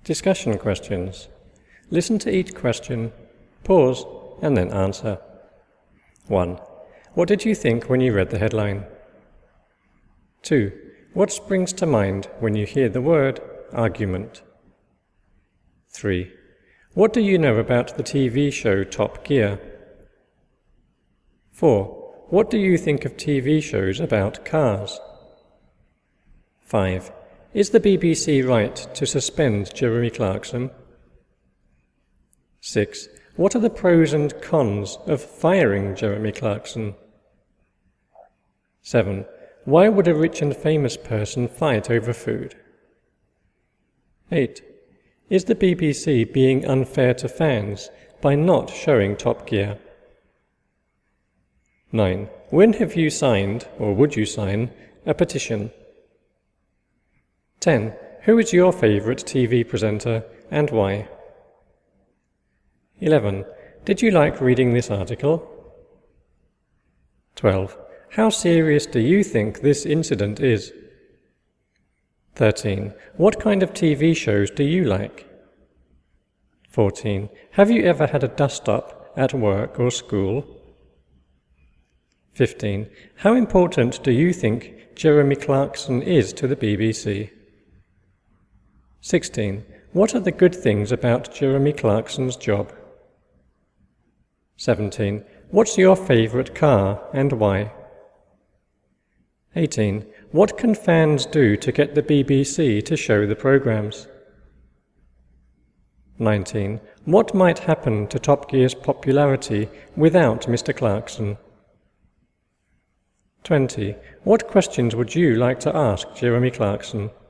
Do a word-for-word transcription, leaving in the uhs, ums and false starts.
Discussion questions. Listen to each question, pause, and then answer. one. What did you think when you read the headline? two. What springs to mind when you hear the word argument? three. What do you know about the T V show Top Gear? four. What do you think of T V shows about cars? five. Is the B B C right to suspend Jeremy Clarkson? six. What are the pros and cons of firing Jeremy Clarkson? seven. Why would a rich and famous person fight over food? eight. Is the B B C being unfair to fans by not showing Top Gear? nine. When have you signed, or would you sign, a petition? ten. Who is your favourite T V presenter and why? eleven. Did you like reading this article? twelve. How serious do you think this incident is? thirteen. What kind of T V shows do you like? fourteen. Have you ever had a dust-up at work or school? fifteen. How important do you think Jeremy Clarkson is to the B B C? sixteen. What are the good things about Jeremy Clarkson's job? seventeen. What's your favourite car and why? eighteen. What can fans do to get the B B C to show the programmes? nineteen. What might happen to Top Gear's popularity without Mister Clarkson? twenty. What questions would you like to ask Jeremy Clarkson?